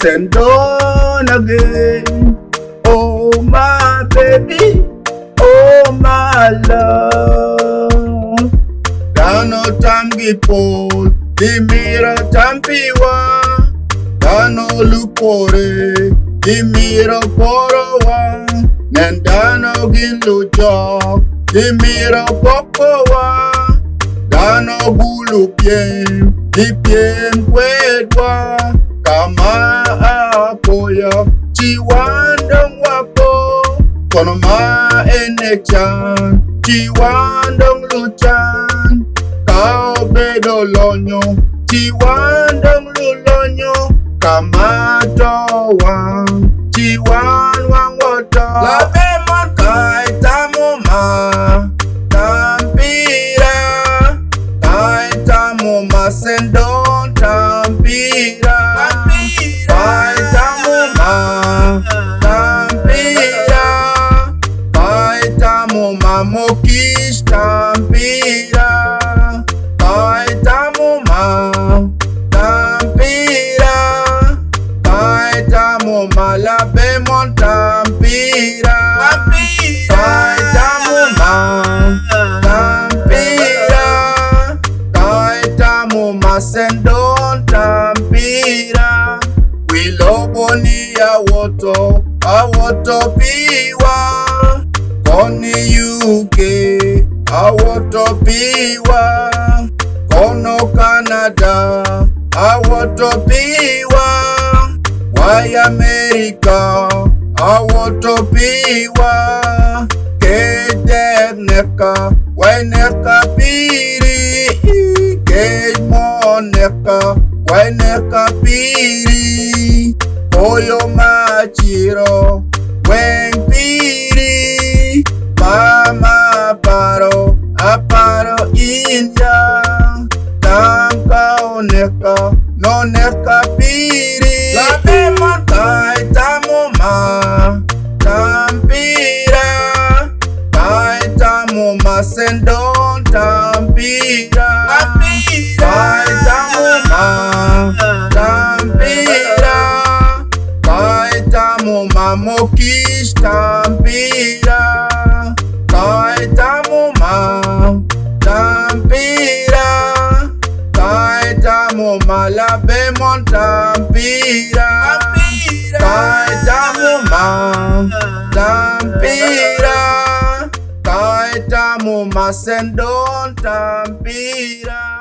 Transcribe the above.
send on again. Oh my baby, oh my love. Dano tamgipol, dimira tampiwa. Dano lupore, dimira porowa. Nandano ginlujok, dimira pokowa. Dano bulu piem, di piem kwedwa. Kama apoya, chiwandong wapo. Kono ma enechan, chiwandong luchan. Kao bedo lonyo, chiwandong lulonyo. Kama towan, chiwan wang wato. Labe mon kai tamuma, tampira. Kai tamuma sendon tampira. Kai tamuma, tampira. Kai tamuma mokish tampira. Kai tamuma, tampira. Kai tamuma labe mon tampira. Kai tamuma, tampira. Kai tamuma sendon tampira. We loboni awoto piwa. Koni UK, awoto piwa. Kono Canada, awoto piwa. Why America, awoto piwa. Kejek neka, why neka piri. Kej mon neka, why neka piri. Oyo machiro, weng piri. Mama aparo inja. Tamka oneka, no neka piri. Labe mon kai tamuma, tampira. Kai tamuma sendon tampira. Kai tamuma, tampira. Kai tamuma mokish tampira. Kai tamuma, tampira. Kai tamuma labe mon tampira. Kai tamuma, tampira. Kai tamuma sendon tampira.